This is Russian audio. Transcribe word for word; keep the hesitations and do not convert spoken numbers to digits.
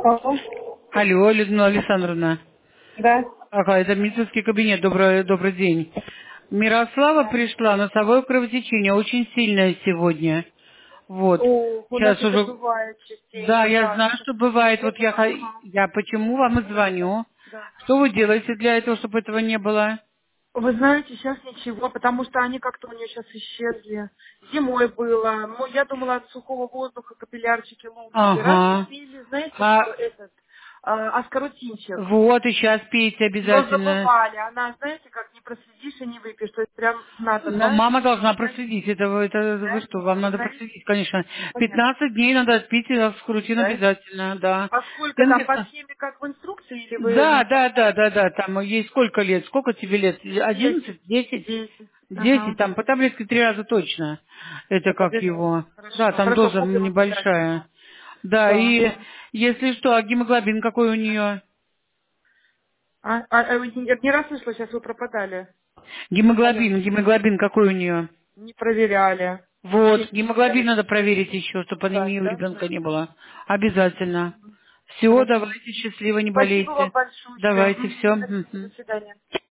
Алло. Алло, Людмила Александровна. Да. Ага, это медицинский кабинет. Добрый, добрый день. Мирослава Да. пришла, носовое кровотечение очень сильное сегодня. Вот. О, у нас Сейчас это уже... бывает Да, частенько, я да. знаю, Это, что бывает. Вот это, я, ха- ага. я почему вам и Да. звоню. Да. Что вы делаете для этого, чтобы этого не было? Вы знаете, сейчас ничего, потому что они как-то у нее сейчас исчезли. Зимой было. Ну, я думала, от сухого воздуха капиллярчики лопнули. Раньше Ага. пили, знаете, А что этот, а, аскоротинчик. вот, и сейчас пейте Но обязательно. забывали. Она, знаете, как не проследишь и не выпьешь. То есть прям надо, Но да? мама должна Налить. проследить. Это, вы- это вы Да? что, вам надо Налить? проследить, конечно. Ну, понятно. Пятнадцать дней надо пить скрутин Да? обязательно, да. А сколько там, по Тенгиз- схеме, как в инструкции, или вы Да, не да, да, знаете? да, да. Там есть сколько лет? Сколько тебе лет? Десять. Одиннадцать? Десять? Десять. Десять, Ага. там по таблетке три раза точно. Это Я как побежала. его. Да, Хорошо. там Хорошо, доза буду небольшая. обязательно. Да, Да, и да. если что, а гемоглобин какой у нее? А, а, а вы не, не раз слышала, сейчас вы пропадали. Алло. Гемоглобин, гемоглобин какой у нее? Не проверяли. Вот, Вообще не гемоглобин проверяли. надо проверить еще, чтобы Сдать, анемии у да? ребенка не Хорошо. было. Обязательно. Все, Хорошо. давайте, счастливо, не Спасибо вам болейте. большое. Давайте, Мгм. все. До свидания.